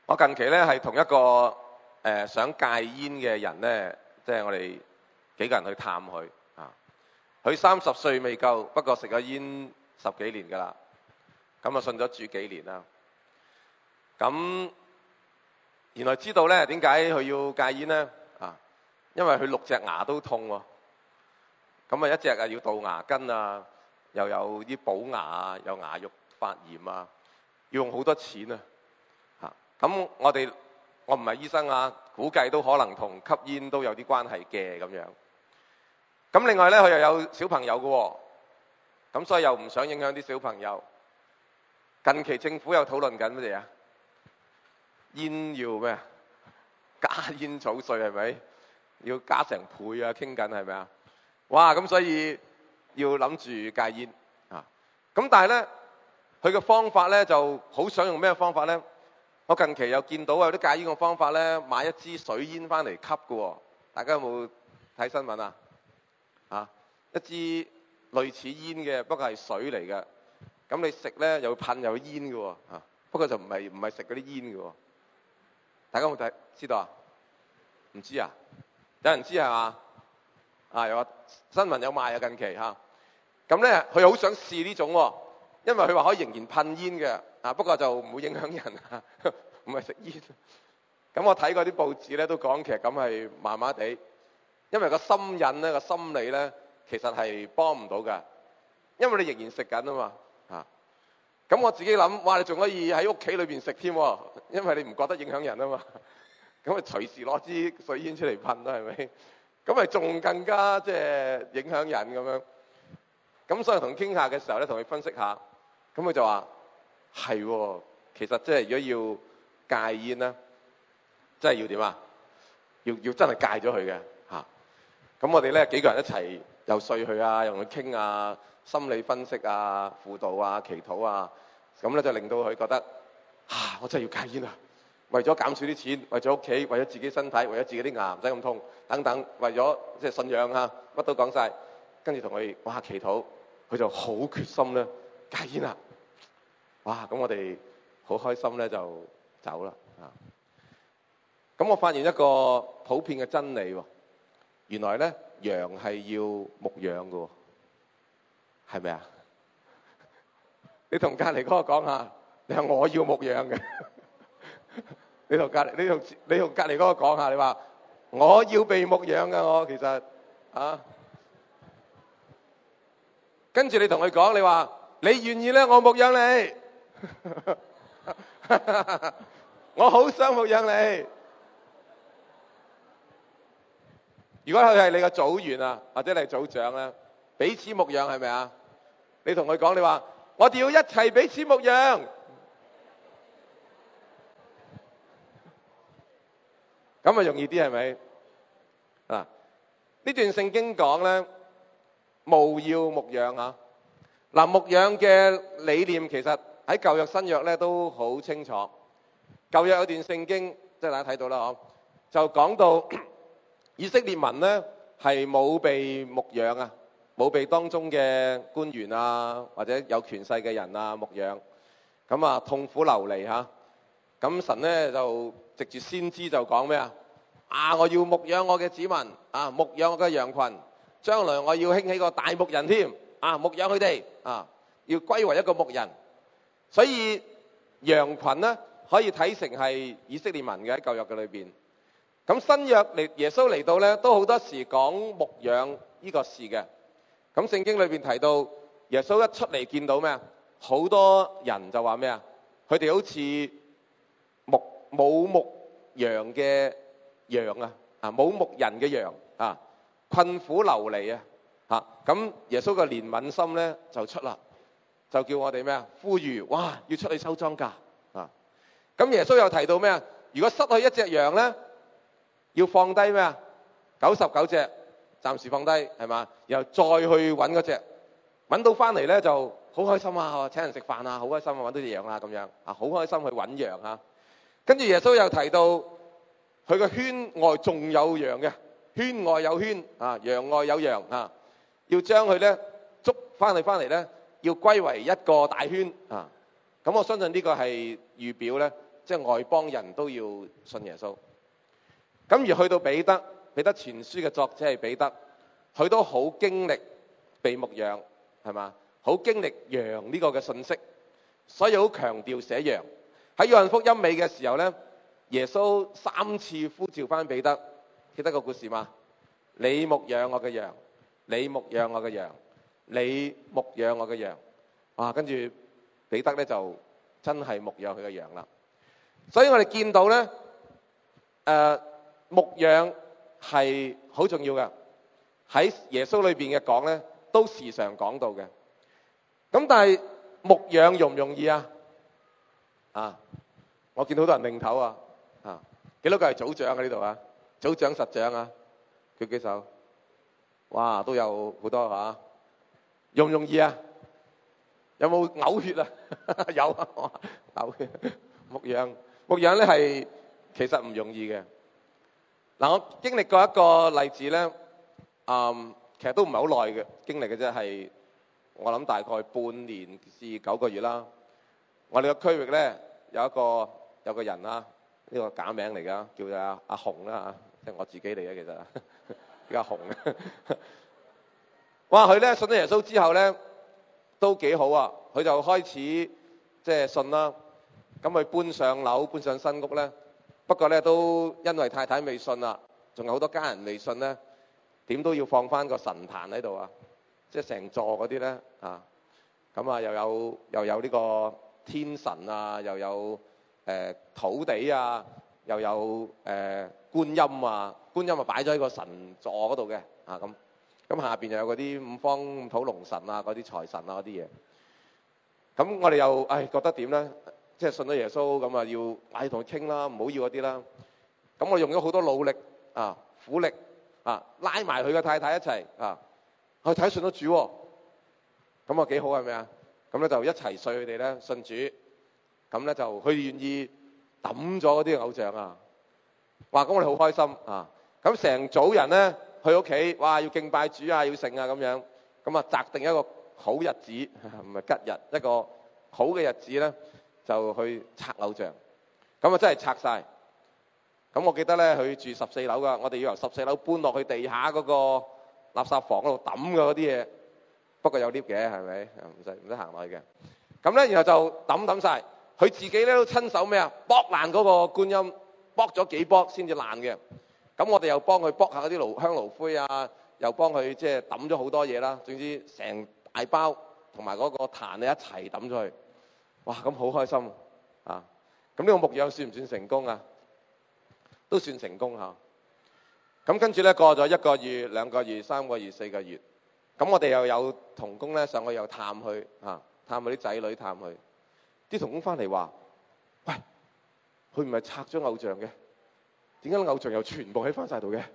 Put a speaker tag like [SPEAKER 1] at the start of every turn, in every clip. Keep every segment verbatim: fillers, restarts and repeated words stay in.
[SPEAKER 1] 我近期咧係同一個誒、呃、想戒煙嘅人咧，即係我哋幾個人去探佢啊。佢三十歲未夠，不過食咗煙十幾年㗎啦。咁啊信咗主幾年啦。咁原來知道咧點解佢要戒煙咧啊？因為佢六隻牙都痛喎。咁啊一隻啊要杜牙根啊，又有啲補牙啊，有牙肉發炎啊，要用好多錢啊。咁我哋我唔係醫生啊，估計都可能同吸煙都有啲關係嘅咁樣。咁另外咧，佢又有小朋友嘅喎，咁所以又唔想影響啲小朋友。近期政府又討論緊乜嘢啊？煙要咩啊？加煙草稅係咪？要加成倍啊！傾緊係咪啊？哇！咁所以要諗住戒煙啊。咁但係咧，佢嘅方法咧就好想用咩方法咧？我近期又見到有啲戒煙嘅方法咧，買一支水煙翻嚟吸嘅喎。大家有冇睇新聞啊？啊，一支類似煙嘅，不過係水嚟嘅。咁你食咧又噴又煙嘅喎。啊，不過就唔係唔係食嗰啲煙嘅喎。大家有冇睇知道啊？唔知啊？有人知係嘛？啊，又話新聞有賣啊近期嚇。咁咧佢好想試呢種喎，因為佢話可以仍然噴煙嘅。啊，不過就唔會影響人啊，唔係食煙。咁我睇過啲報紙咧，都講其實咁係麻麻地，因為個心癮咧、個心理咧，其實係幫唔到㗎，因為你仍然食緊啊嘛。啊，咁我自己諗，哇！你仲可以喺屋企裏邊食添，因為你唔覺得影響人啊嘛。咁咪隨時攞支水煙出嚟噴啦，係咪？咁咪仲更加即係影響人咁樣。咁所以同佢傾下嘅時候咧，同佢分析下，咁佢就話。係喎，其實即係如果要戒煙咧，真係要點啊？要要真係戒咗佢嘅嚇。咁我哋咧幾個人一齊游說佢啊，又同佢傾啊，心理分析啊、輔導啊、祈禱啊，咁咧就令到佢覺得啊，我真係要戒煙啊！為咗減少啲錢，為咗屋企，為咗自己身體，為咗自己啲牙唔使咁痛，等等，為咗即係信仰啊，乜都講晒。跟住同佢哇祈禱，佢就好決心咧戒煙啦。哇！咁我哋好開心咧，就走啦啊！咁我發現一個普遍嘅真理喎，原來咧羊係要牧養嘅，係咪啊？你同隔離嗰個講下，你話我要牧養嘅。你同隔離，你同你同隔離嗰個講下，你話我要被牧養嘅，我其實啊。跟住你同佢講，你話你願意咧，我牧養你。我好想牧養你。如果佢係你嘅組員啊，或者你係組長咧，彼此牧養係咪啊？你同佢講，你話我哋要一齊彼此牧養。咁啊容易啲係咪？啊，呢段聖經講咧，務要牧養啊。嗱，牧養嘅理念其實喺舊約新約咧都好清楚。舊約有段聖經，即係大家睇到啦，嗬，就講到以色列民咧係冇被牧養啊，冇被當中嘅官員啊或者有權勢嘅人啊牧養，咁啊痛苦流離嚇。咁神咧就藉住先知就講咩啊？啊，我要牧養我嘅子民啊，牧養我嘅羊群，將來我要興起個大牧人添啊，牧養佢哋啊，要歸為一個牧人。所以羊群咧可以睇成係以色列民嘅喺舊約嘅裏邊。咁新約嚟耶穌嚟到咧，都好多時講牧養呢個事嘅。咁聖經裏邊提到耶穌一出嚟見到咩啊？好多人就話咩啊？佢哋好似牧冇牧羊嘅羊啊，啊冇牧人嘅羊啊，困苦流離啊，嚇咁耶穌嘅憐憫心咧就出啦，就叫我哋咩啊？呼籲哇，要出去收莊稼啊！咁耶穌又提到咩啊？如果失去一隻羊咧，要放低咩啊？九十九隻暫時放低係嘛？然後再去揾嗰隻，揾到翻嚟咧就好開心啊！請人食飯啊，好開心啊！揾到隻羊啊咁樣啊，好開心去揾羊啊！跟住耶穌又提到佢個圈外仲有羊嘅，圈外有圈啊，羊外有羊啊，要將佢咧捉翻嚟翻嚟咧，要歸為一個大圈啊！咁我相信呢個係預表咧， 即係外邦人都要信耶穌。咁而去到彼得，彼得前書嘅作者係彼得，佢都好經歷被牧養，係嘛？好經歷羊呢個嘅信息，所以好強調寫羊。喺約翰福音尾嘅時候咧，耶穌三次呼召翻彼得，記得個故事嘛？你牧養我嘅羊，你牧養我嘅羊，你牧養我嘅羊。哇！跟住彼得咧就真係牧養佢嘅羊啦。所以我哋見到咧，誒、呃、牧養係好重要嘅，喺耶穌裏邊嘅講咧，都時常講到嘅。咁但係牧養容唔容易啊？啊！我見到好多人擰頭啊！啊，幾多個係組長喺呢度啊？組長、實長啊？舉幾手？哇，都有好多嚇、啊。容唔容易啊？有冇嘔血啊？有啊，嘔血。牧養，牧養咧係其實唔容易嘅。嗱，我經歷過一個例子咧，嗯，其實都唔係好耐嘅經歷嘅啫，係我諗大概半年至九個月啦。我哋個區域咧有一個有個人啦，呢個假名嚟㗎，叫做阿阿紅啦嚇，即係我自己嚟嘅其實，叫阿紅。哇！佢咧信咗耶穌之後咧都幾好啊，佢就開始即係信啦。咁佢搬上樓，搬上新屋咧。不過咧都因為太太未信啦，仲有好多家人未信咧，點都要放翻個神壇喺度啊！即係成座嗰啲咧啊，咁啊又有又有呢個天神啊，又有誒、呃、土地啊，又有誒、呃、觀音啊，觀音啊擺咗喺個神座嗰度嘅啊咁。咁下邊又有嗰啲五方五土龍神啊，嗰啲財神啊嗰啲嘢。咁我哋又唉覺得點咧？即係信咗耶穌咁啊，要嗌同佢傾啦，唔好要嗰啲啦。咁我用咗好多努力啊、苦力啊，拉埋佢嘅太太一齊啊，去睇信咗主喎。咁啊幾好係咪啊？咁咧就一齊信佢哋咧信主。咁咧就佢願意抌咗嗰啲偶像啊。哇！咁我哋好開心啊。咁成組人咧去屋企，哇！要敬拜主啊，要聖啊咁樣。咁啊擇定一個好日子，唔係吉日，一個好嘅日子咧。就去拆偶像，咁啊真係拆晒。咁我記得咧，佢住十四樓噶，我哋要由十四樓搬落去地下嗰個垃圾房嗰度抌嘅嗰啲嘢。不過有 lift 嘅，係咪？唔使唔使行落去嘅。咁咧，然後就抌抌晒。佢自己咧都親手咩啊？剝爛嗰個觀音，剝咗幾剝先至爛嘅。咁我哋又幫佢剝下嗰啲爐香爐灰啊，又幫佢即係抌咗好多嘢啦。總之成大包同埋嗰個壇咧一齊抌咗去。哇！咁好開心啊！咁呢個牧養算唔算成功啊？都算成功嚇。咁跟住咧過咗一個月、兩個月、三個月、四個月，咁我哋又有同工咧上去又探佢嚇，探佢啲仔女，探佢。啲同工翻嚟話：喂，佢唔係拆咗偶像嘅，點解偶像又全部喺翻晒度嘅？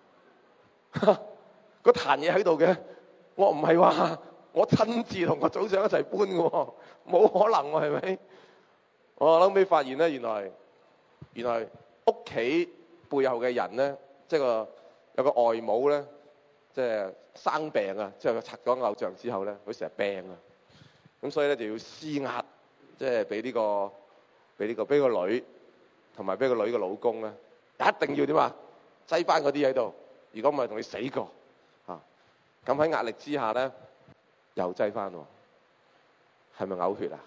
[SPEAKER 1] 個壇嘢喺度嘅，我唔係話。我親自同個組長一齊搬嘅喎，冇可能喎，係咪？我後尾發現咧，原來原來屋企背後嘅人咧，即係個有個外母咧，即係生病啊，即係佢拆咗偶像之後咧，佢成日病啊，咁所以咧就要施壓，即係俾呢個俾呢個俾個女同埋俾個女嘅老公咧，一定要點啊？擠翻嗰啲喺度，如果唔係同你死過啊！咁喺壓力之下咧。又擠翻喎，係咪嘔血啊？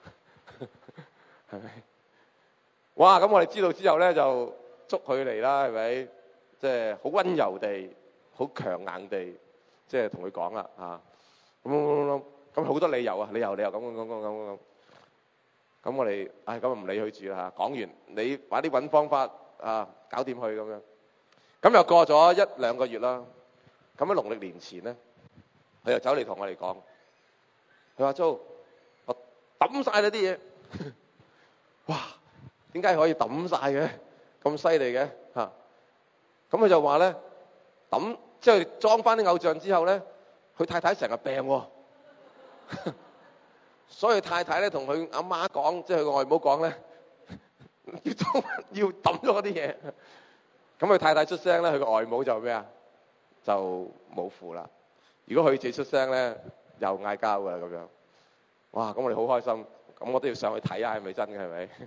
[SPEAKER 1] 係咪？哇！咁我哋知道之後咧，就捉佢嚟啦，係咪？即係好溫柔地、好強硬地，即係同佢講啦嚇。咁咁咁好多理由啊，理由理由咁咁咁咁咁咁。咁我哋唉咁唔理佢住啦嚇。講完你快啲揾方法啊，搞掂佢咁樣。咁又過咗一兩個月啦。咁喺農曆年前咧。佢又走嚟同我哋講，佢話：租我抌晒你啲嘢，哇！點解可以抌晒嘅？咁犀利嘅嚇！咁佢就話咧，抌即係裝翻啲偶像之後咧，佢太太成日病喎，所以太太咧同佢阿媽講，即係佢個外母講咧，要裝要抌咗嗰啲嘢。咁佢太太出聲咧，佢個外母就咩啊？就冇符啦。如果佢自己出聲咧，又嗌交㗎啦咁樣。哇！咁我哋好開心，咁我都要上去睇下係咪真嘅係咪？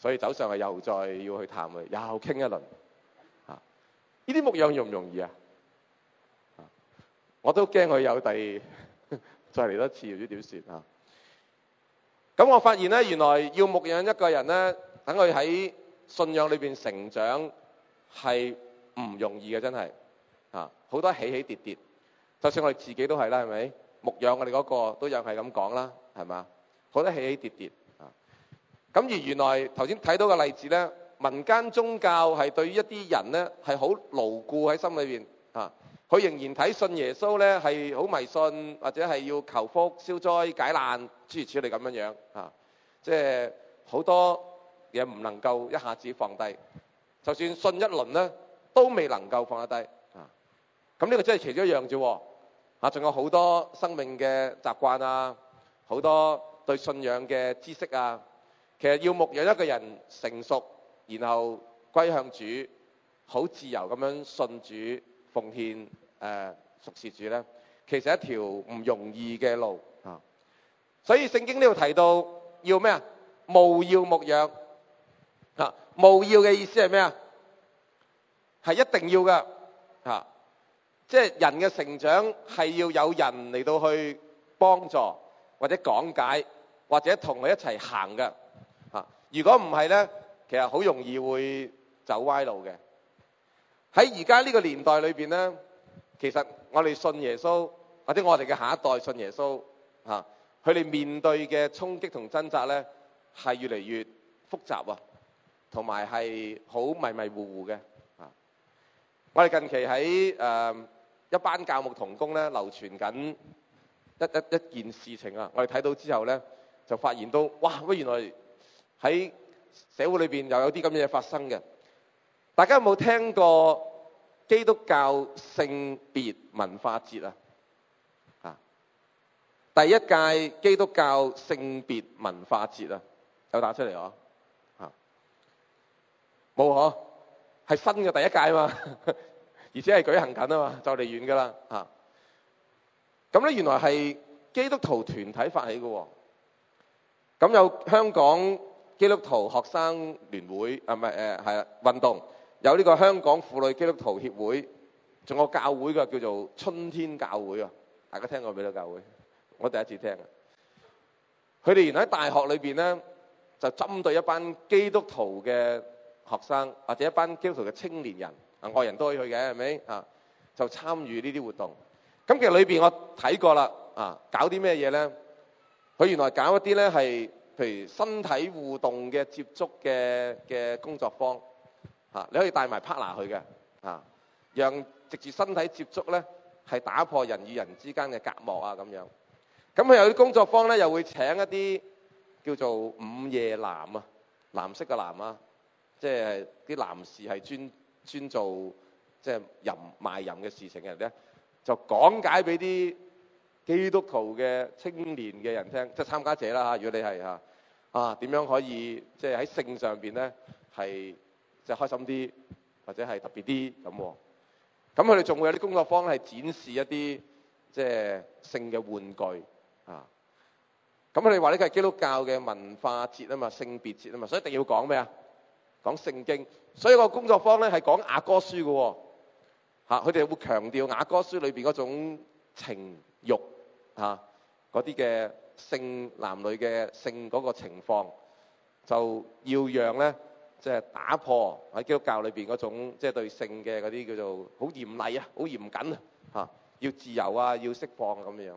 [SPEAKER 1] 所以走上去又再要去探佢，又傾一輪。啊，呢啲牧養容唔容易啊？啊，我都驚佢有第再嚟多次，唔知點算啊！咁我發現咧，原來要牧養一個人咧，等佢喺信仰裏邊成長係唔容易嘅，真係啊，好多起起跌跌。就算我哋自己都係啦，係咪？牧養我哋嗰個都有係咁講啦，係嘛？好多起起跌跌啊！咁而原來頭先睇到嘅例子咧，民間宗教係對於一啲人咧係好牢固喺心裏邊啊，佢仍然睇信耶穌咧係好迷信，或者係要求福、消災、解難，諸如此類咁樣樣啊，即係好多嘢唔能夠一下子放低，就算信一輪咧都未能夠放得低啊！咁呢個真係其中一樣啫。啊，仲有好多生命嘅習慣啊，好多對信仰嘅知識啊。其實要牧養一個人成熟，然後歸向主，好自由咁樣信主、奉獻、誒服侍主咧，其實係一條唔容易嘅路啊。所以聖經呢度提到要咩啊？務要牧養啊！務要嘅意思係咩啊？係一定要㗎啊！即係人嘅成長係要有人嚟到去幫助或者講解或者同佢一齊行嘅啊！如果唔係咧，其實好容易會走歪路嘅。喺而家呢個年代裏邊咧，其實我哋信耶穌或者我哋嘅下一代信耶穌啊，佢哋面對嘅衝擊同掙扎咧係越嚟越複雜啊，同埋係好迷迷糊糊嘅啊！我哋近期喺誒、呃一班教牧同工咧流傳緊一一一件事情啊！我哋睇到之後咧，就發現到哇！喂，原來喺社會裏邊又有啲咁嘅嘢發生嘅。大家有冇聽過基督教性別文化節啊？啊，第一屆基督教性別文化節啊，有打出嚟嗬？啊，冇嗬？係新嘅第一屆嘛？而且係舉行緊啊嘛，就嚟完㗎啦嚇。咁咧原來係基督徒團體發起嘅喎。咁有香港基督徒學生聯會啊，唔係誒係啦運動，有呢個香港婦女基督徒協會，仲有教會嘅叫做春天教會啊。大家聽過未咧？教會我第一次聽啊。佢哋原來喺大學裏邊咧，就針對一班基督徒嘅學生或者一班基督徒嘅青年人。啊，外人都可以去嘅，係咪啊？就參與呢啲活動。咁其實裏邊我睇過啦，啊，搞啲咩嘢咧？佢原來搞一啲咧係，譬如身體互動嘅接觸嘅嘅工作坊，啊，你可以帶埋 partner 去嘅，啊，讓藉住身體接觸咧，係打破人與人之間嘅隔膜啊咁樣。咁佢有啲工作坊咧，又會請一啲叫做午夜男啊，藍色嘅男啊，即係啲男士係專。專做即係淫賣淫嘅事情嘅人咧，就講解俾啲基督徒嘅青年嘅人聽，即係參加者啦嚇。如果你係嚇啊，點樣可以即係喺性上邊咧係即係開心啲，或者係特別啲咁。咁佢哋仲會有啲工作坊係展示一啲即係性嘅玩具啊。咁佢哋話呢個係基督教嘅文化節啊嘛，性別節啊嘛，所以一定要講咩啊？講聖經，所以個工作坊咧係講雅歌書嘅喎，嚇佢哋會強調雅歌書裏邊嗰種情慾嚇嗰啲嘅性男女嘅性嗰個情況，就要讓咧即係打破喺基督教裏邊嗰種即係對性嘅嗰啲叫做好嚴厲啊、好嚴謹啊嚇，要自由啊、要釋放咁樣。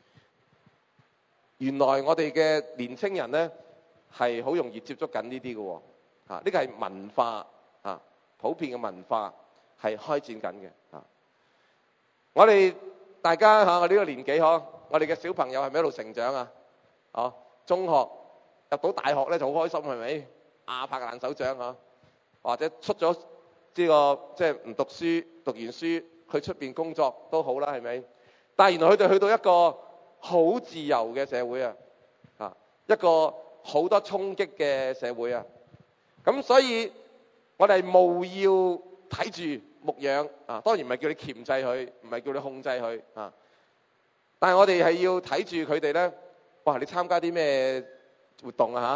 [SPEAKER 1] 原來我哋嘅年青人咧係好容易接觸緊呢啲嘅喎。啊！呢個係文化啊，普遍嘅文化係開展緊嘅啊。我哋大家嚇，我呢個年紀嗬，我哋嘅小朋友係咪一路成長啊？哦，中學入到大學咧就好開心，係咪？啊，拍爛手掌嚇，或者出咗呢個即係唔讀書，讀完書去出邊工作都好啦，係咪？但係原來佢哋去到一個好自由嘅社會啊，啊，一個好多衝擊嘅社會啊。咁所以，我哋務要睇住牧養啊，當然唔係叫你鉗制佢，唔係叫你控制佢啊。但係我哋係要睇住佢哋咧。哇！你參加啲咩活動啊？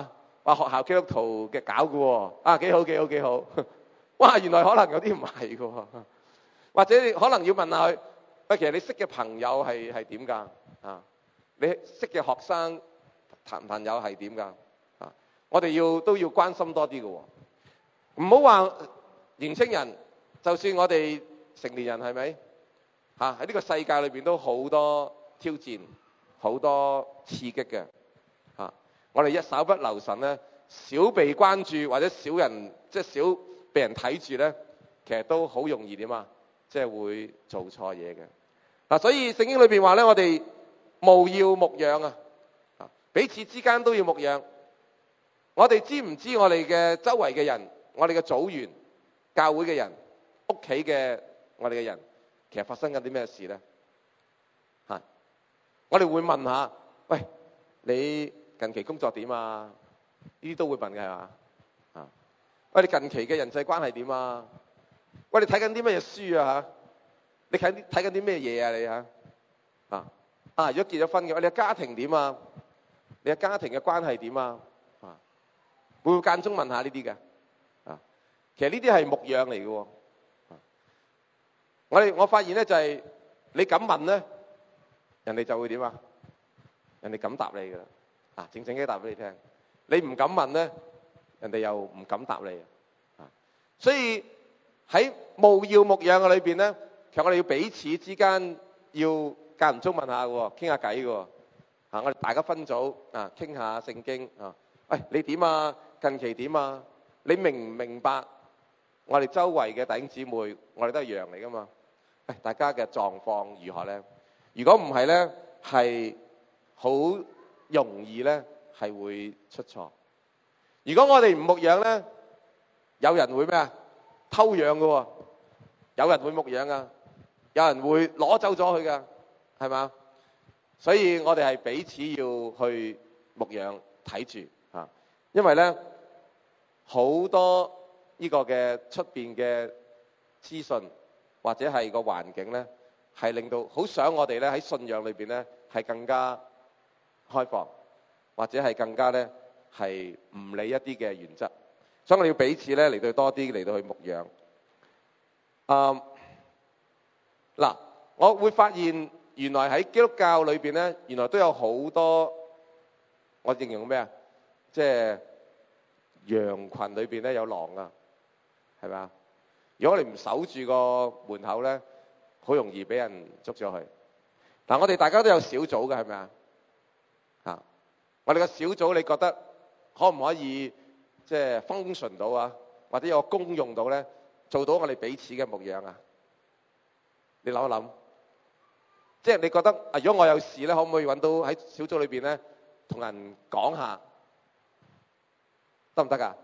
[SPEAKER 1] 話學校基督徒嘅搞嘅喎，啊幾好幾好幾好，哇原來可能有啲唔係嘅喎，或者你可能要問下佢，喂其實你識嘅朋友係係點㗎？啊，你識嘅學生談朋友係點㗎？啊，我哋要都要關心多啲嘅喎，唔好話年青人，就算我哋成年人係咪？嚇喺呢個世界裏邊都好多挑戰，好多刺激嘅嚇。我哋一稍不留神咧，少被關注或者少人即係少被人睇住咧，其實都好容易點啊，即係會做錯嘢嘅嗱。所以聖經裏邊話咧，我哋務要牧養啊，彼此之間都要牧養。我哋知唔知我哋嘅周圍嘅人，我哋嘅組員、教會嘅人、屋企嘅我哋嘅人，其實發生緊啲咩事咧？嚇，我哋會問下，喂，你近期工作點啊？呢啲都會問嘅係嘛？啊，喂，你近期嘅人際關係點啊？喂，你睇緊啲乜嘢書啊？嚇，你睇睇緊啲咩嘢啊？你嚇啊啊！如果結咗婚嘅話，你嘅家庭點啊？你嘅家庭嘅關係點啊？啊，會唔會間中問下呢啲嘅？啊，其實呢啲係牧養嚟嘅喎。我哋我發現咧就係、是、你敢問咧，人哋就會點啊？人哋敢答你㗎啦，啊，靜靜雞答俾你聽。你唔敢問咧，人哋又唔敢答你啊。所以喺務要牧養嘅裏邊咧，其實我哋要彼此之間要間唔中問下嘅，傾下偈嘅。啊，我哋大家分組啊，傾下聖經啊。喂，你點啊？近期點啊？你明唔明白？我哋周圍嘅弟兄姊妹，我哋都係羊嚟㗎嘛。喂，大家嘅狀況如何咧？如果唔係咧，係好容易咧係會出錯。如果我哋唔牧養咧，有人會咩啊？偷養㗎喎，有人會牧養啊，有人會攞走咗佢㗎，係嘛？所以我哋係彼此要去牧養睇住嚇，因為咧好多呢個嘅出邊嘅資訊或者係個環境咧，係令到好想我哋咧喺信仰裏邊咧係更加開放，或者係更加咧係唔理一啲嘅原則，所以我哋要彼此咧嚟到多啲嚟到去牧養。啊嗱，我會發現原來喺基督教裏邊咧，原來都有好多我形容咩啊？即係羊群裏邊咧有狼啊！係咪啊？如果我哋唔守住個門口咧，好容易俾人捉咗去。嗱，我哋大家都有小組嘅，係咪啊？嚇，我哋個小組，你覺得可唔可以即係 function 到啊？或者有個功用到咧，做到我哋彼此嘅牧養啊？你諗一諗，即係你覺得啊？如果我有事咧，可唔可以揾到喺小組裏邊咧，同人講下，得唔得㗎？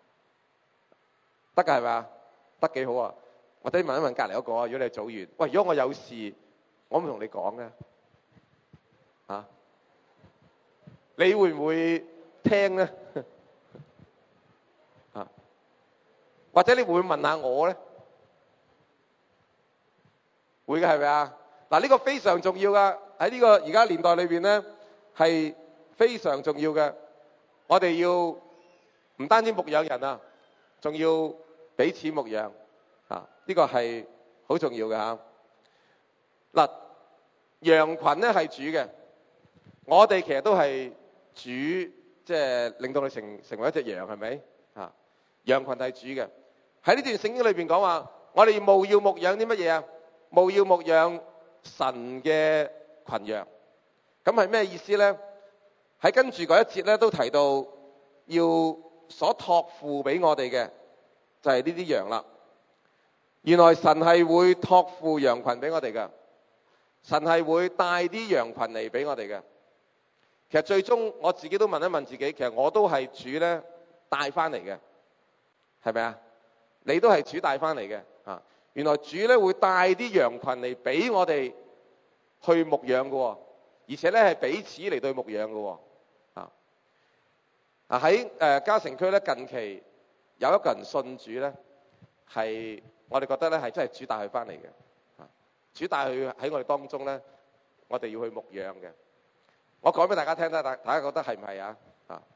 [SPEAKER 1] 得㗎係咪啊？得幾好啊！或者問一問隔離嗰個啊，如果你係組員，喂，如果我有事，我唔同你講嘅嚇，你會唔會聽咧？啊，或者你會唔會問下我咧？會嘅係咪啊？嗱，呢個非常重要㗎，喺呢個而家年代裏邊咧係非常重要嘅。我哋要唔單止牧養人啊，仲要彼此牧養啊！呢個係好重要嘅嚇。嗱，羊群咧係主嘅，我哋其實都係主，即係令到佢成成為一隻羊，係咪啊？羊群係主嘅。喺呢段聖經裏邊講話，我哋務要牧養啲乜嘢啊？務要牧養神嘅群羊。咁係咩意思咧？喺跟住嗰一節咧都提到，要所託付俾我哋嘅就係呢啲羊啦。原來神係會託付羊群俾我哋嘅，神係會帶啲羊群嚟俾我哋嘅。其實最終我自己都問一問自己，其實我都係主咧帶翻嚟嘅，係咪啊？你都係主帶翻嚟嘅啊！原來主咧會帶啲羊群嚟俾我哋去牧養嘅，而且咧係彼此嚟對牧養嘅。啊啊喺誒嘉誠區咧近期有一個人信主咧，係我哋覺得咧係真係主帶佢翻嚟嘅。啊，主帶佢喺我哋當中咧，我哋要去牧養嘅。我講俾大家聽啦，大大家覺得係唔係啊？啊，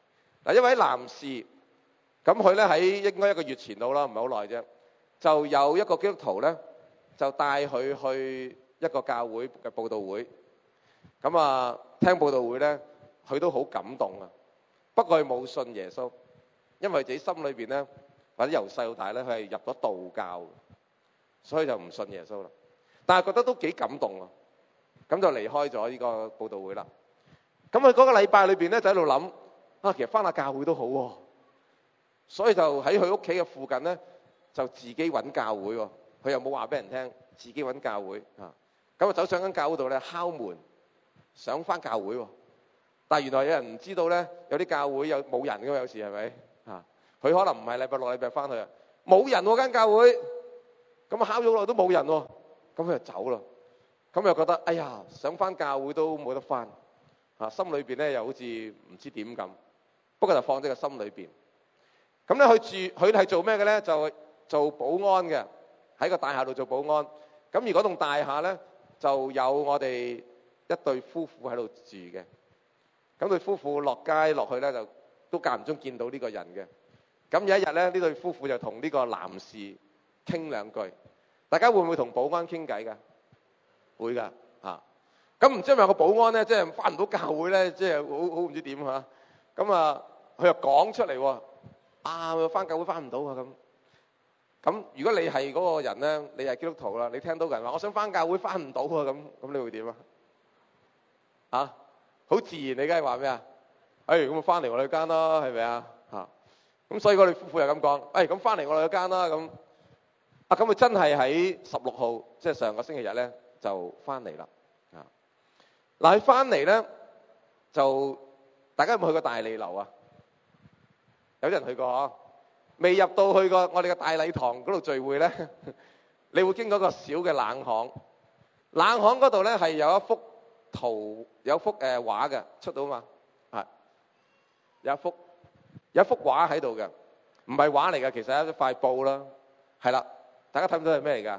[SPEAKER 1] 嗱，一位男士，咁佢咧喺應該一個月前到啦，唔係好耐啫，就有一個基督徒咧，就帶佢去一個教會嘅佈道會。咁啊，聽佈道會咧，佢都好感動啊。不過佢冇信耶穌，因為自己心裏邊咧，或者由細到大咧，佢係入咗道教，所以就唔信耶穌啦。但係覺得都幾感動啊，咁就離開咗呢個佈道會啦。咁佢嗰個禮拜裏邊咧，就喺度諗啊，其實翻下教會都好喎，所以就喺佢屋企嘅附近咧，就自己揾教會喎。佢又冇話俾人聽，自己揾教會啊。咁啊，走上間教會度咧，敲門，想翻教會喎。但係原來有人唔知道咧，有啲教會有冇人㗎嘛，有時係咪啊？佢可能唔係禮拜六禮拜翻去啊，冇人喎間教會。咁啊，敲咗耐都冇人喎，咁佢就走啦。咁又覺得哎呀，想翻教會都冇得翻。啊，心裏邊咧又好似唔知點咁，不過就放喺個心裏邊。咁咧佢住佢係做咩嘅咧？就做保安嘅，喺個大廈度做保安。咁而嗰棟大廈咧就有我哋一對夫婦喺度住嘅。咁對夫婦落街落去咧就都間唔中見到呢個人嘅。咁有一日咧，呢對夫婦就同呢個男士傾兩句。大家會唔會同保安傾偈㗎？會㗎嚇。咁唔知係咪有個保安咧，即係翻唔到教會咧，即係好好唔知點嚇。咁啊，佢又講出嚟喎，啊，翻教會翻唔到啊咁。咁如果你係嗰個人咧，你係基督徒啦，你聽到人話我想翻教會翻唔到啊咁，咁你會點啊？嚇，好自然你梗係話咩啊？誒，咁啊翻嚟我哋間啦，係咪啊？嚇，咁所以嗰對夫婦又咁講，誒，咁翻嚟我哋間啦咁。啊，咁佢真係喺十六號，即係上個星期日咧，就翻嚟啦。啊，嗱，佢翻嚟咧，就大家有冇去過大利樓啊？有啲人去過嗬，未入到去過我哋嘅大禮堂嗰度聚會咧，你會經過一個小嘅冷巷。冷巷嗰度咧係有一幅圖，有一幅誒畫嘅出到嘛，係有一幅有一幅畫喺度嘅，唔係畫嚟嘅，其實係一塊布啦，係啦。大家睇唔到係咩嚟㗎？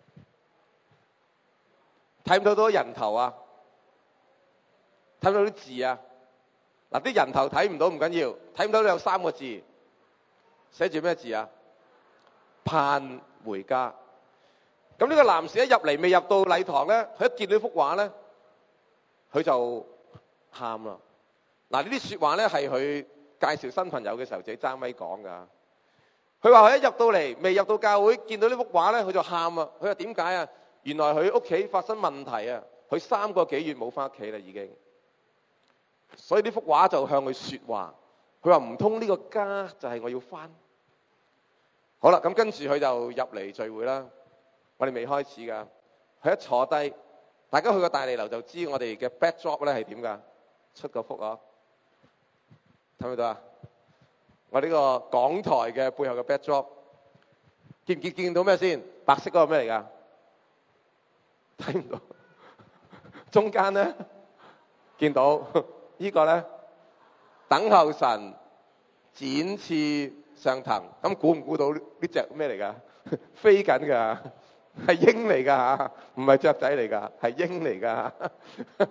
[SPEAKER 1] 睇唔睇到人頭啊？睇唔到啲字啊？嗱，啲人頭睇唔到唔緊要，睇唔到都有三個字，寫住咩字啊？盼回家。咁呢個男士一入嚟未入到禮堂咧，佢一見到呢幅畫咧，佢就喊啦。嗱，呢啲説話咧係佢介紹新朋友嘅時候自己爭咪講㗎。佢話佢一入到嚟，未入到教會，見到呢幅畫咧，佢就喊啊！佢話點解啊？原來佢屋企發生問題啊！佢三個幾月冇翻屋企啦，已經。所以呢幅畫就向佢説話。佢話唔通呢個家就係我要翻？好啦，咁跟住佢就入嚟聚會啦。我哋未開始㗎。佢一坐低，大家去過大利樓就知我哋嘅 backdrop 咧係點㗎？出個幅啊！睇唔睇到啊？我呢個講台嘅背後嘅 backdrop，見唔見見到咩先？白色嗰個咩嚟㗎？睇唔到。中間咧見到呢個咧，等候神，展翅上騰。咁估唔估到呢隻咩嚟㗎？飛緊㗎，係鷹嚟㗎嚇，唔係雀仔嚟㗎，係鷹嚟㗎。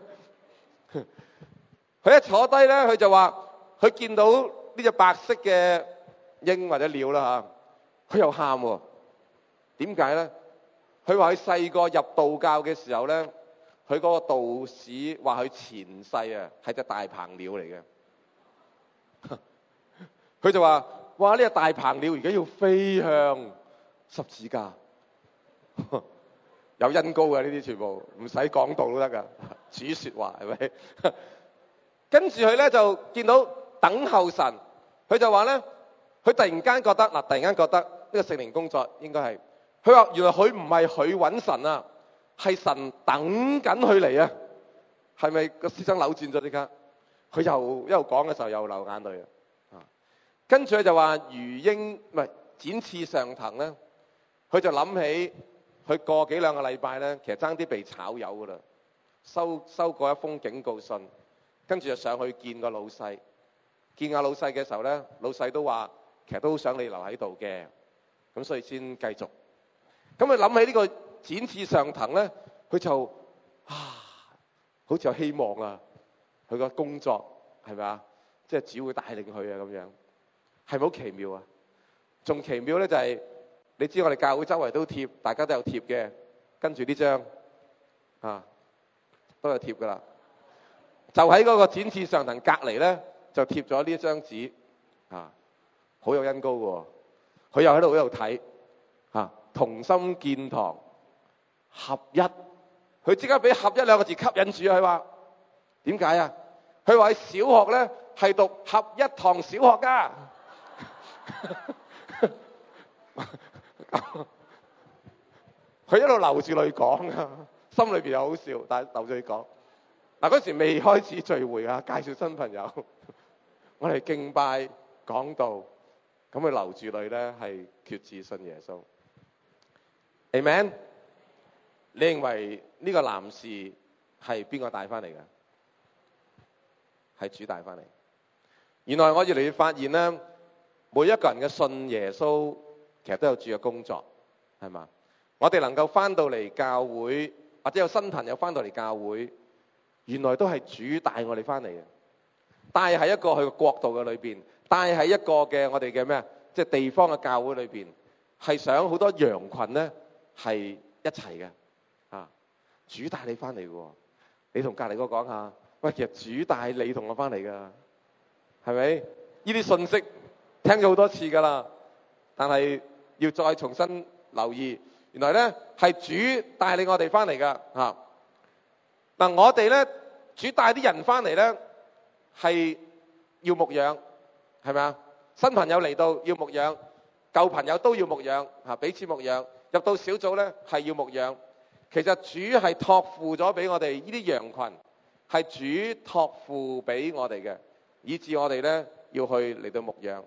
[SPEAKER 1] 佢一坐低咧，佢就話佢見到呢隻白色嘅鷹或者鳥啦嚇，佢又喊喎。點解咧？佢話佢細個入道教嘅時候咧，佢嗰個道士話佢前世啊係隻大鵬鳥嚟嘅。佢就話：哇！呢隻大鵬鳥而家要飛向十字架，有恩膏嘅呢啲全部，唔使講道都得㗎，主説話係咪？跟住佢咧就見到等候神，佢就話咧，佢突然間覺得嗱，突然間覺得呢個聖靈工作應該係，佢話原來佢唔係佢揾神啊，係神等緊佢嚟啊，係咪個思想扭轉咗？即刻佢又一路講嘅時候又流眼淚啊，跟住佢就話如鷹唔係展翅上騰咧，佢就諗起佢過幾兩個禮拜咧，其實爭啲被炒魷㗎啦，收收過一封警告信。跟住就上去見個老細，見下老細嘅時候咧，老細都話其實都好想你留喺度嘅，咁所以先繼續。咁佢諗起呢個展翅上騰咧，佢就啊，好似有希望啊！佢個工作係咪啊？ 即係主會帶領佢啊，咁樣係咪好奇妙啊？仲奇妙咧就係、是、你知我哋教會周圍都貼，大家都有貼嘅，跟住呢張啊都有貼噶啦，就喺嗰個展翅上騰隔離咧就貼咗呢一張紙啊，好有恩膏嘅喎，佢又喺度喺度睇啊，同心建堂合一，佢即刻俾合一兩個字吸引住佢話點解啊？佢話喺小學咧係讀合一堂小學噶。佢一路流住淚講啊，心裏邊又好笑，但係流住淚講。嗱，嗰時未開始聚會啊，介紹新朋友，我哋敬拜講道，咁佢流住淚咧係決志信耶穌。Amen。你認為呢個男士係邊個帶翻嚟嘅？係主帶翻嚟。原來我越嚟越發現咧，每一個人嘅信耶穌，其實都有主嘅工作，係嘛？我哋能夠翻到嚟教會，或者有新朋友翻到嚟教會，原來都係主帶我哋翻嚟嘅。帶喺一個佢嘅國度嘅裏邊，帶喺一個嘅我哋嘅咩啊？即係地方嘅教會裏邊，係想好多羊群咧係一齊嘅。啊，主帶你翻嚟嘅，你同隔籬嗰個講下，喂，其實主帶你同我翻嚟噶，係咪？呢啲信息聽咗好多次噶啦，但係要再重新留意，原來咧係主帶領我哋翻嚟噶。吓，嗱，我哋咧主帶啲人翻嚟咧係要牧養，係咪啊？新朋友嚟到要牧養，舊朋友都要牧養，吓，彼此牧養。入到小組咧係要牧養。其實主係託付咗俾我哋呢啲羊群，係主託付俾我哋嘅，以致我哋咧要去嚟到牧養。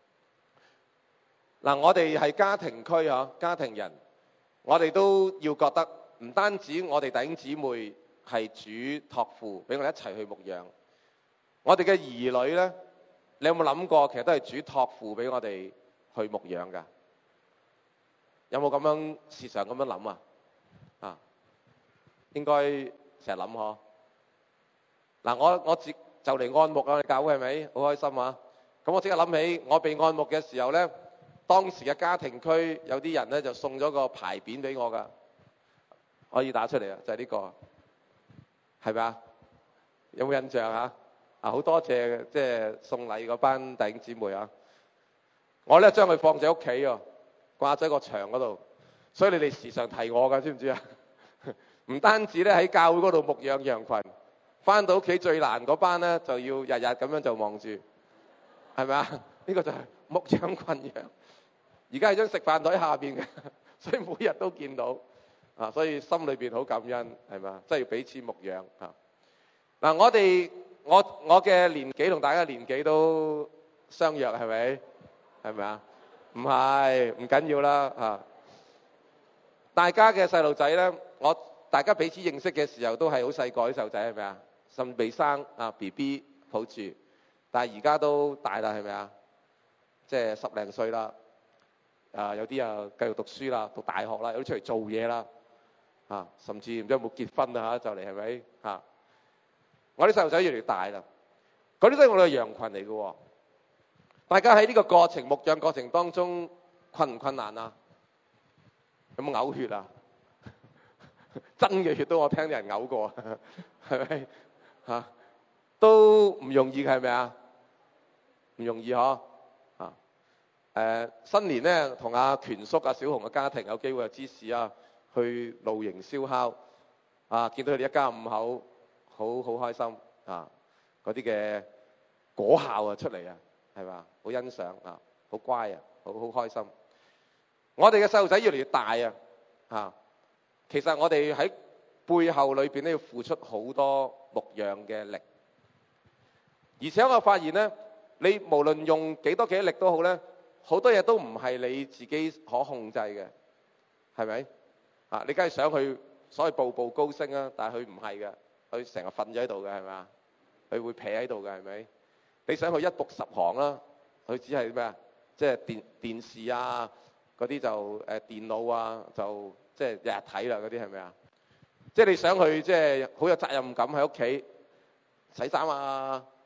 [SPEAKER 1] 嗱，我哋係家庭區嗬，家庭人，我哋都要覺得唔單止我哋弟兄姊妹係主託付俾我哋一齊去牧養，我哋嘅兒女咧，你有冇諗過其實都係主託付俾我哋去牧養噶？有冇咁樣時常咁樣諗啊？啊，應該成日諗嗬。嗱，我我接就嚟按牧啊，教會係咪好開心啊？咁我即刻諗起我被按牧嘅時候咧，當時嘅家庭區有啲人咧就送咗個牌匾俾我噶，可以打出嚟啊，就係呢個，係咪啊？有冇印象啊？啊，好多謝即係送禮嗰班弟兄姊妹啊！我咧將佢放喺屋企啊，掛咗喺個牆嗰度，所以你哋時常提我噶，知唔知啊？唔單止咧喺教會嗰度牧養羊群，翻到屋企最難嗰班咧就要日日咁樣就望住，係咪啊？呢個就係牧養群羊。而家喺張食飯台下邊嘅，所以每日都見到啊，所以心裏邊好感恩，係咪啊？即係要彼此牧養啊！嗱，我哋我我嘅年紀同大家年紀都相若，係咪？係咪啊？唔係，唔緊要啦嚇。大家嘅細路仔咧，我大家彼此認識嘅時候都係好細個啲細路仔，係咪啊？甚至未生啊 B B 抱住，但係而家都大啦，係咪啊？即係十零歲啦。啊，有啲啊繼續讀書啦，讀大學啦，有啲出嚟做嘢啦，啊，甚至唔知有冇結婚啊嚇，就嚟係咪嚇？我啲細路仔越嚟越大啦，嗰啲都係我哋嘅羊群嚟嘅喎。大家喺呢個過程牧養過程當中困唔困難啊？有冇嘔血啊？真嘅血都我聽啲人嘔過，係咪嚇？都唔容易嘅，係咪啊？唔容易嗬。誒、呃、新年咧，同阿權叔、阿小紅嘅家庭有機會有芝士啊，去露營燒烤啊，見到佢哋一家五口，好好開心啊！嗰啲嘅果效啊出嚟啊，係嘛？好欣賞啊，好乖啊，好好開心。我哋嘅細路仔越嚟越大啊，啊！其實我哋喺背後裏邊咧要付出好多牧養嘅力，而且我發現咧，你無論用幾多幾多力都好咧。好多嘢都唔係你自己可控制嘅，係咪？啊，你梗係想去所謂步步高升啊，但係佢唔係嘅，佢成日瞓咗喺度嘅，係咪啊？佢會撇喺度嘅，係咪？你想去一讀十行啦，佢只係咩啊？即係電電視啊，嗰啲就誒電腦啊，就即係日日睇啦，嗰啲係咪啊？即係你想去即係好有責任感喺屋企洗衫啊，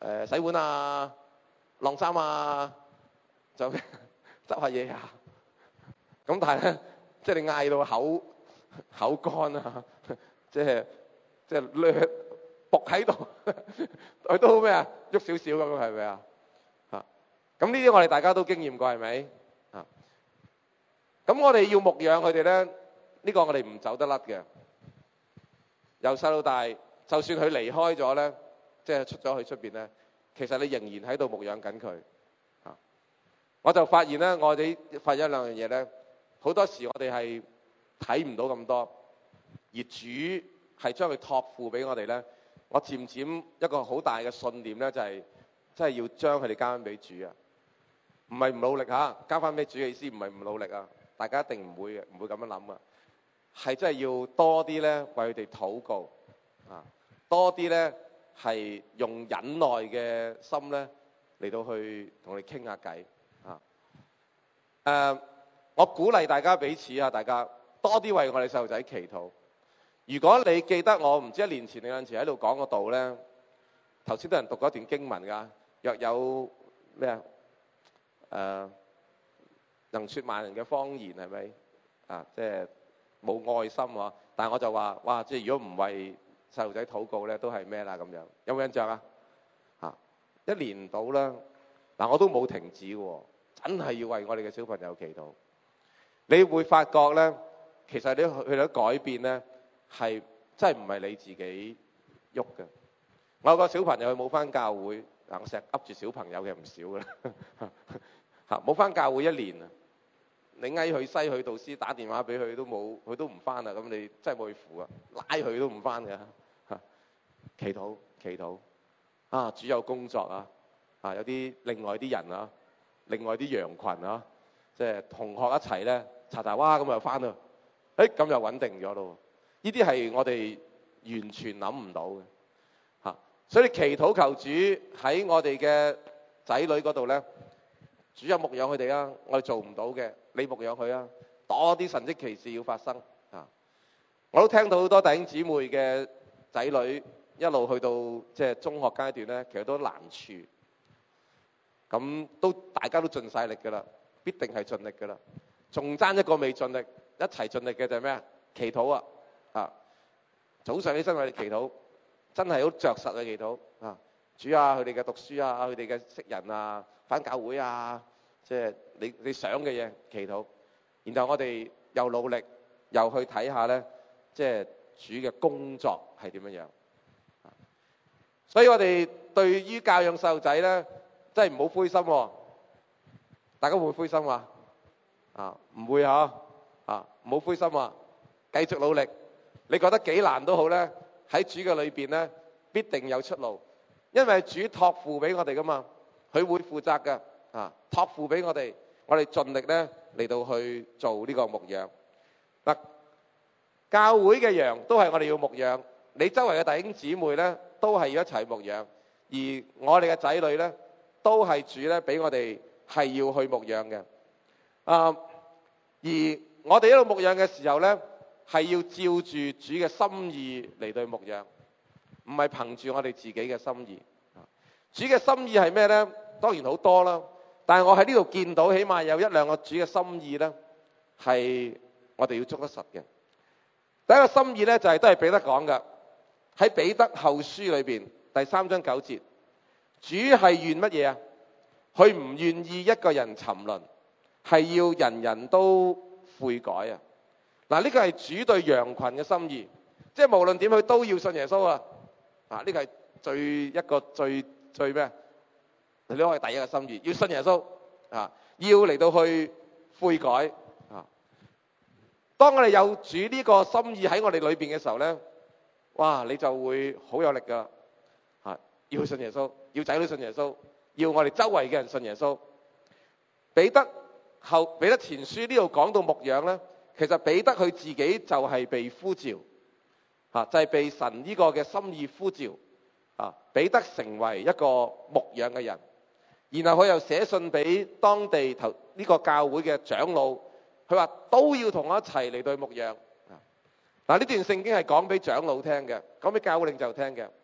[SPEAKER 1] 呃、洗碗啊、晾衫啊，就執下嘢啊。咁但係咧，即係你嗌到口口乾啊，即係即係掠仆喺度，佢都咩啊？喐少少咁，係咪啊？嚇！咁呢啲我哋大家都經驗過，係咪？嚇！咁我哋要牧養佢哋咧，呢個我哋唔走得甩嘅。由細到大，就算佢離開咗咧，即係出咗去出邊咧，其實你仍然喺度牧養緊佢。嚇！我就發現咧，我哋發現一兩樣嘢咧，好多時我哋係睇唔到咁多，而主係將佢託付俾我哋咧。我漸漸一個好大嘅信念咧，就係真係要將佢哋交翻俾主啊！唔係唔努力嚇，交翻俾主嘅意思唔係唔努力啊！大家一定唔會嘅，唔會咁樣諗啊！係真係要多啲咧為佢哋禱告啊，多啲咧係用忍耐嘅心咧嚟到去同你傾下偈啊！誒，我鼓勵大家彼此啊，大家多啲為我哋細路仔祈禱。如果你記得我唔知一年前定兩年前喺度講個道咧，頭先都有人讀過一段經文㗎，若有咩啊？誒、呃，能説萬人嘅方言係咪啊？即係冇愛心喎。但係我就話，哇！即係如果唔為細路仔禱告咧，都係咩啦咁樣？有冇印象啊？嚇，一年到啦，嗱我都冇停止喎，真係要為我哋嘅小朋友祈禱。你會發覺咧，其實你佢哋改變咧。係真係唔係你自己喐嘅。我有個小朋友佢冇返教會，嗱我成日噏住小朋友嘅唔少㗎啦。嚇，冇返教會一年啊！你嗌佢西佢導師打電話俾佢都冇，佢都唔返啊！咁你真係冇去扶啊！拉佢都唔返嘅。嚇，祈禱祈禱啊！主有工作啊！啊有啲另外啲人啊，另外啲羊群啊，即係同學一齊咧，查查哇咁又返啦，誒咁又穩定咗咯。呢啲係我哋完全諗唔到嘅嚇，所以祈禱求主喺我哋嘅仔女嗰度咧，主有牧養佢哋啊，我哋做唔到嘅，你牧養佢啊，多啲神蹟奇事要發生啊！我都聽到好多弟兄姊妹嘅仔女一路去到即係中學階段咧，其實都難處，咁都大家都盡晒力㗎啦，必定係盡力㗎啦，仲爭一個未盡力，一齊盡力嘅就係咩啊？祈禱啊！啊！早上起身我哋祈禱，真係好着實嘅祈禱啊！主啊，佢哋嘅讀書啊，佢哋嘅識人啊，返教會啊，即係你你想嘅嘢祈禱。然後我哋又努力，又去睇下咧，即係主嘅工作係點樣樣。所以我哋對於教養細路仔咧，真係唔好灰心喎。大家會唔會灰心啊？啊，唔會嚇啊！唔好灰心啊，繼續努力。你覺得幾難都好咧，喺主嘅裏邊咧，必定有出路，因為主託付俾我哋噶嘛，佢會負責嘅啊，託付俾我哋，我哋盡力咧嚟到去做呢個牧養。嗱，教會嘅羊都係我哋要牧養，你周圍嘅弟兄姊妹咧都係要一齊牧養，而我哋嘅仔女咧都係主咧俾我哋係要去牧養嘅。啊，而我哋一路牧養嘅時候咧，係要照住主嘅心意嚟對牧養，唔係憑住我哋自己嘅心意。主嘅心意係咩呢？當然好多啦，但係我喺呢度見到，起碼有一兩個主嘅心意呢，係我哋要捉得實嘅。第一個心意呢，就係、是、都係彼得講嘅，喺彼得後書裏邊第三章九節，主係願乜嘢啊？佢唔願意一個人沉淪，係要人人都悔改啊！嗱，呢個係主對羊群嘅心意，即係無論點佢都要信耶穌啊！啊，呢個係最一個最最咩啊？你都可以第一個心意，要信耶穌啊，要嚟到去悔改啊！當我哋有主呢個心意喺我哋裏邊嘅時候咧，哇！你就會好有力噶啊！要信耶穌，要仔女信耶穌，要我哋周圍嘅人信耶穌。彼得後彼得前書呢度講到牧養咧。其實彼得佢自己就係被呼召，啊，就係被神呢個嘅心意呼召，啊，彼得成為一個牧養嘅人，然後佢又寫信俾當地頭呢個教會嘅長老，佢話都要同我一齊嚟對牧養。嗱，呢段聖經係講俾長老聽嘅，講俾教會領袖聽嘅。咁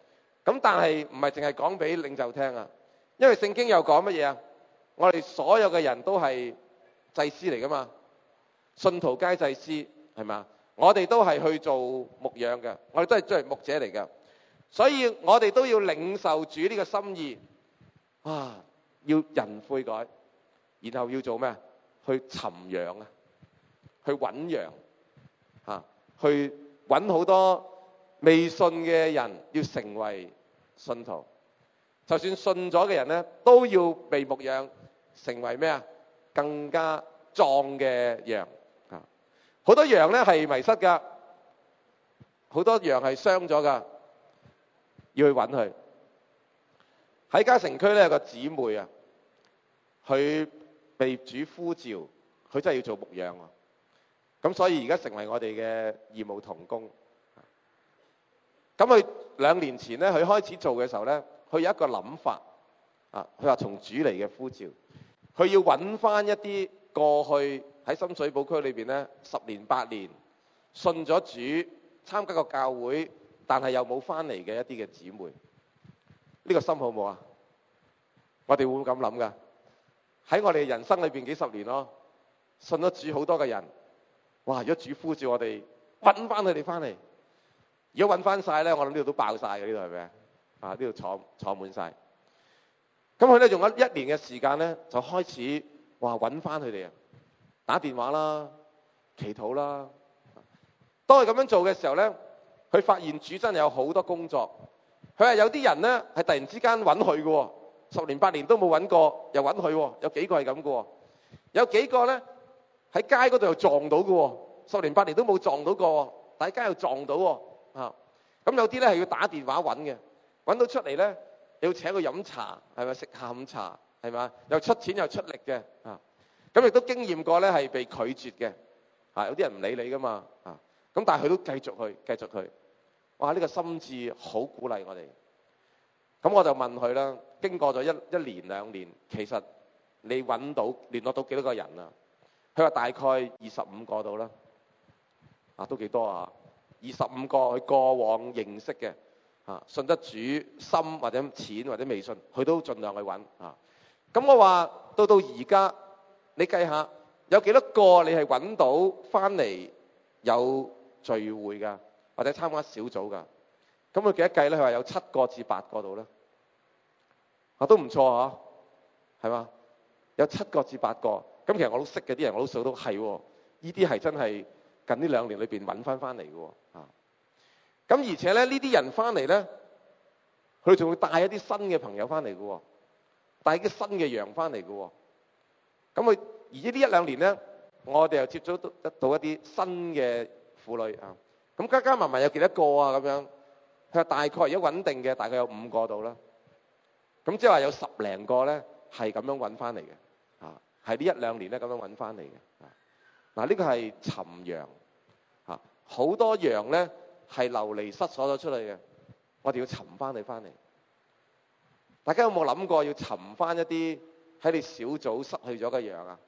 [SPEAKER 1] 咁但係唔係淨係講俾領袖聽啊，因為聖經又講乜嘢啊？我哋所有嘅人都係祭司嚟噶嘛，信徒皆祭司係嘛？我哋都係去做牧養嘅，我哋都係作為牧者嚟嘅，所以我哋都要領受主呢個心意啊，要人悔改，然後要做咩？去尋羊啊，去揾羊啊，去揾好多未信嘅人要成為信徒，就算信咗嘅人咧，都要被牧養成為咩啊？更加壯嘅羊啊！好多羊咧係迷失噶，好多羊係傷咗噶，要去揾佢。喺嘉城區咧有個姊妹啊，佢被主呼召，佢真係要做牧養啊！咁所以而家成為我哋嘅義務同工。咁佢兩年前咧，佢開始做嘅時候咧，佢有一個諗法啊，佢話從主嚟嘅呼召，佢要揾翻一啲過去喺深水埗區裏邊咧十年八年信咗主、參加過教會，但係又冇翻嚟嘅一啲嘅姊妹，呢個心好唔好啊？我哋會唔會咁諗噶？喺我哋人生裏邊幾十年咯，信咗主好多嘅人，哇！如果主呼召我哋揾翻佢哋翻嚟。如果揾翻晒咧，我諗呢度都爆晒嘅，呢度係咪啊？啊，呢度坐坐滿晒。咁佢咧用咗一年嘅時間咧，就開始話揾翻佢哋啊，打電話啦，祈禱啦。當佢咁樣做嘅時候咧，佢發現主真係有好多工作。佢話有啲人咧係突然之間揾佢嘅，十年八年都冇揾過，又揾佢，有幾個係咁嘅。有幾個咧喺街嗰度又撞到嘅，十年八年都冇撞到過，但喺街又撞到喎。啊，咁有啲咧係要打電話揾嘅，揾到出嚟咧，要請佢飲茶，係咪食下午茶，係咪？又出錢又出力嘅，啊，咁亦都經驗過咧係被拒絕嘅，啊，有啲人唔理你噶嘛，啊，咁但係佢都繼續去，繼續去，哇！呢個心志好鼓勵我哋。咁我就問佢啦，經過咗一一年兩年，其實你揾到聯絡到幾多個人啊？佢話大概二十五個到啦，啊，都幾多啊？二十五個佢過往認識嘅，啊，信得主心或者錢或者未信，佢都盡量去揾啊。咁我話到到而家，你計下有幾多個你係揾到翻嚟有聚會噶，或者參加小組噶？咁佢幾多計咧？佢話有七個至八個度啦，啊，都唔錯嗬，係嘛？有七個至八個，咁其實我都識嘅啲人，我都數到係，呢啲係真係。近呢兩年裏邊揾翻翻嚟嘅喎，啊，咁而且咧呢啲人翻嚟咧，佢仲會帶一啲新嘅朋友翻嚟嘅喎，帶啲新嘅羊翻嚟嘅喎，咁佢而呢啲一兩年咧，我哋又接觸得到一啲新嘅婦女啊，咁加加埋埋有幾多個啊？咁樣佢話大概而家穩定嘅大概有五個度啦，咁即係話有十零個咧係咁樣揾翻嚟嘅，啊，係呢一兩年咧咁樣揾翻嚟嘅，啊，嗱，呢個係尋羊。好多羊咧係流離失所咗出嚟嘅，我哋要尋翻你翻嚟。大家有冇諗過要尋翻一啲喺你小組失去咗嘅羊啊？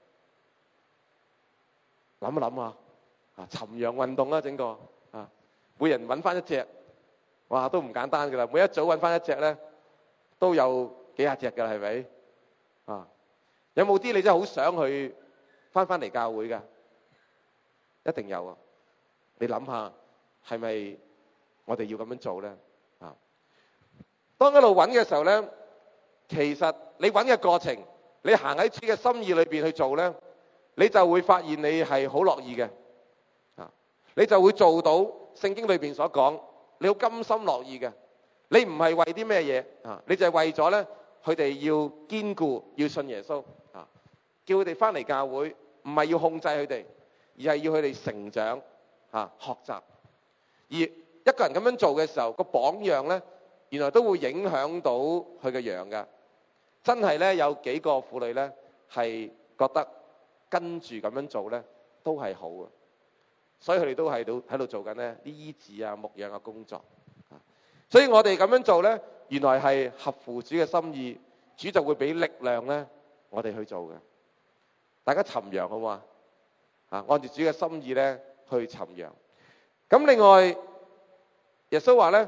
[SPEAKER 1] 諗一諗啊！啊，尋羊運動啦，整個啊，每人揾翻一隻，哇，都唔簡單噶啦！每一組揾翻一隻咧，都有幾廿隻噶啦，係咪？啊，有冇啲你真係好想去翻翻嚟教會噶？一定有啊！你諗下，係咪我哋要咁樣做咧？啊，當一路揾嘅時候咧，其實你揾嘅過程，你行喺主嘅心意裏邊去做咧，你就會發現你係好樂意嘅，啊，你就會做到聖經裏邊所講，你好甘心樂意嘅。你唔係為啲咩嘢啊？你就係為咗咧，佢哋要堅固，要信耶穌啊，叫佢哋翻嚟教會，唔係要控制佢哋，而係要佢哋成長。啊！學習，而一個人咁樣做嘅時候，個榜樣咧，原來都會影響到佢嘅羊㗎。真係咧，有幾個婦女咧係覺得跟住咁樣做咧都係好嘅，所以佢哋都喺度喺度做緊咧啲醫治啊、牧養嘅工作。所以我哋咁樣做咧，原來係合乎主嘅心意，主就會俾力量咧我哋去做嘅。大家尋羊好嘛？啊，按住主嘅心意咧。去尋羊。咁另外，耶穌話咧，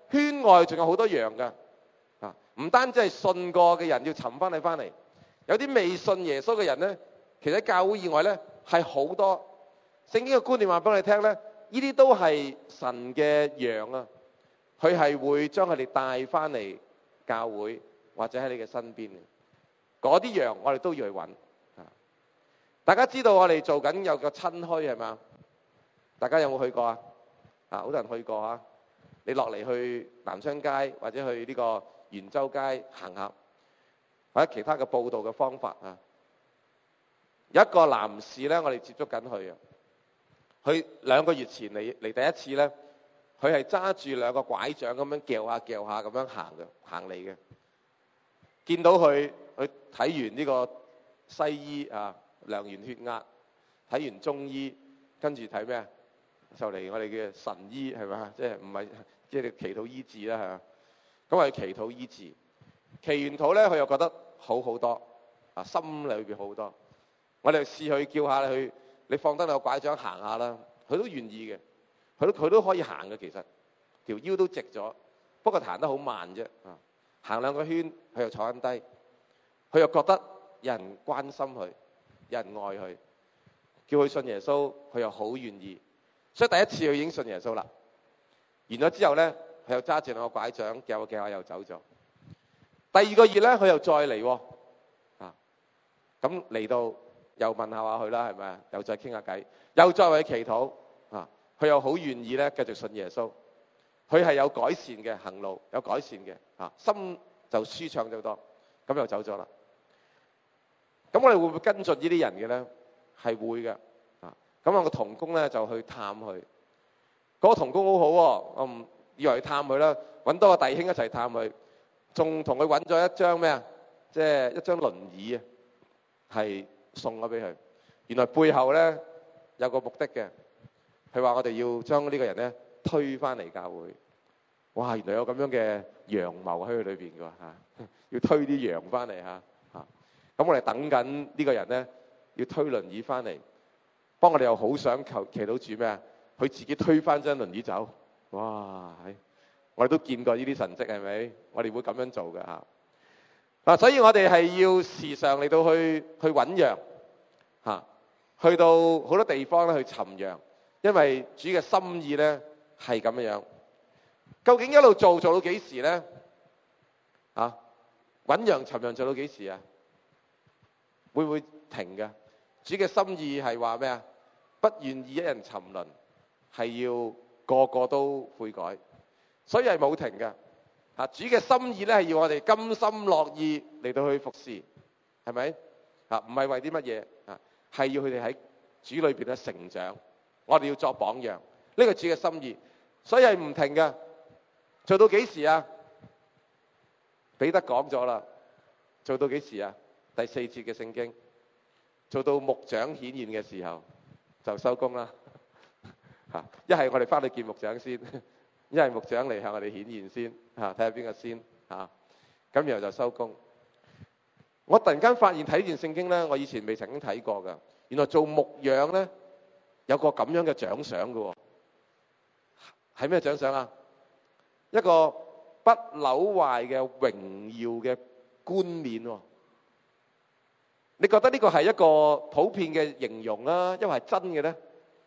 [SPEAKER 2] 圈外仲有好多羊㗎，啊，唔單止係信過嘅人要尋翻你翻嚟，有啲未信耶穌嘅人咧，其實喺教會以外咧係好多。聖經嘅觀念話俾我哋聽咧，呢啲都係神嘅羊啊，佢係會將佢哋帶翻嚟教會或者喺你嘅身邊嘅。嗰啲羊我哋都要去揾。大家知道我哋做緊有個親墟係嘛？大家有冇去過啊？啊，好多人去過啊！你落嚟去南昌街或者去呢個元州街行下，或者其他嘅報道嘅方法啊。有一個男士咧，我哋接觸緊佢啊。佢兩個月前嚟嚟第一次咧，佢係揸住兩個拐杖咁樣撬下撬下咁樣行嘅，行嚟嘅。見到佢，佢睇完呢個西醫啊，量完血壓，睇完中醫，跟住睇咩啊？就嚟我哋嘅神醫係咪？即係唔係即係祈禱醫治啦係嘛？咁係祈禱醫治，祈完禱咧，佢又覺得好好多啊，心裏邊好好多。我哋試去叫下佢，你放低你個拐杖行下啦，佢都願意嘅，佢都佢都可以行嘅，其實條腰都直咗，不過行得好慢啫啊！行兩個圈，佢又坐緊低，佢又覺得有人關心佢，有人愛佢，叫佢信耶穌，佢又好願意。所以第一次佢已經信耶穌啦。完咗之後咧，佢又揸住兩個拐杖，叫下叫下又走咗。第二個月咧，佢又再嚟喎，啊，咁嚟到又問下話佢啦，係咪啊？又再傾下偈，又再為佢祈禱，啊，佢又好願意咧繼續信耶穌。佢係有改善嘅行路，有改善嘅，啊，心就舒暢咗好多，咁又走咗啦。咁我哋會唔會跟進呢啲人嘅咧？係會嘅。咁我個同工咧就去探佢，嗰、那個同工好好、啊、喎，我唔以為去探佢啦，揾多個弟兄一齊探佢，仲同佢揾咗一張咩啊？即係一張輪椅啊，係送咗俾佢。原來背後咧有個目的嘅，佢話我哋要將呢個人咧推返嚟教會。哇！原來有咁樣嘅陽謀喺佢裏邊㗎嚇，要推啲羊返嚟嚇嚇。咁我哋等緊呢個人咧要推輪椅返嚟。幫我哋又好想求祈禱主咩啊？佢自己推翻張輪椅走，哇！我哋都見過呢啲神蹟係咪？我哋會咁樣做嘅嚇。嗱，所以我哋係要時常嚟到去去揾羊嚇，去到好多地方咧去尋羊，因為主嘅心意咧係咁樣。究竟一路做做到幾時咧？嚇，揾羊尋羊做到幾時啊？會唔會停㗎？主嘅心意係話咩啊？不願意一人沉淪，係要個個都悔改，所以係冇停嘅。啊，主嘅心意咧係要我哋甘心樂意嚟到去服侍，係咪？啊，唔係為啲乜嘢啊？係要佢哋喺主裏邊咧成長，我哋要作榜樣，呢個主嘅心意，所以係唔停嘅。做到幾時啊？彼得講咗啦，做到幾時啊？第四節嘅聖經。做到牧長顯現嘅時候就收工啦。嚇，一係我哋翻去見牧長先，一係牧長嚟向我哋顯現先。嚇，睇下邊個先。嚇，咁然後就收工。我突然間發現睇呢段聖經咧，我以前未曾經睇過㗎。原來做牧養咧有個咁樣嘅獎賞㗎喎。係咩獎賞啊？一個不朽壞嘅榮耀嘅冠冕喎。你覺得呢個係一個普遍嘅形容啦，因為係真嘅咧？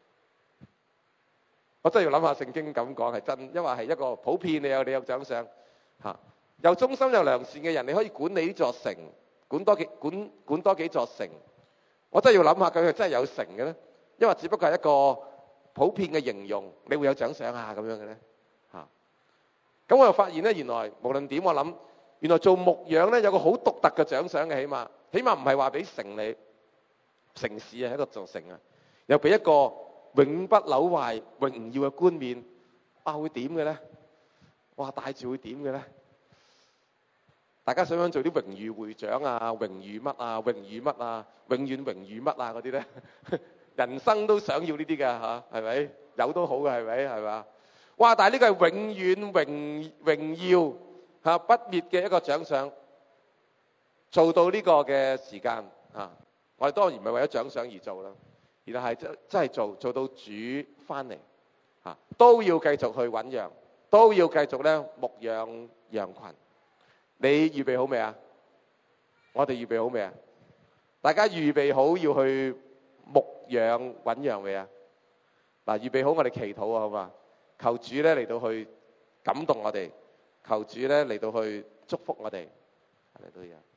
[SPEAKER 2] 我真係要諗下聖經咁講係真，因為係一個普遍，你有你有獎賞嚇，又忠心又良善嘅人，你可以管理呢座城，管多幾管管多幾座城。我真係要諗下佢係真係有城嘅咧，因為只不過係一個普遍嘅形容，你會有獎賞啊咁樣嘅咧嚇。咁我又發現咧，原來無論點我諗，原來做牧養咧有個好獨特嘅獎賞嘅，起碼。起碼唔係話俾城你城市啊，一個座城啊，又俾一個永不朽壞榮耀嘅冠冕，啊會點嘅咧？哇，帶住會點嘅咧？大家想唔想做啲榮譽會長啊、榮譽乜啊、榮譽乜啊、永遠榮譽乜啊嗰啲咧？人生都想要呢啲㗎嚇，係咪？有都好嘅係咪？係嘛？哇！但係呢個係永遠榮榮耀嚇不滅嘅一個獎賞。做到呢個嘅時間啊，我哋當然唔係為咗獎賞而做啦，而係真真係做做到主翻嚟啊，都要繼續去醞釀都要繼續咧牧養羊群。你預備好未啊？我哋預備好未啊？大家預備好要去牧養搵羊未啊？嗱，預備好我哋祈禱啊，好嘛？求主咧嚟到去感動我哋，求主咧嚟到去祝福我哋。嚟到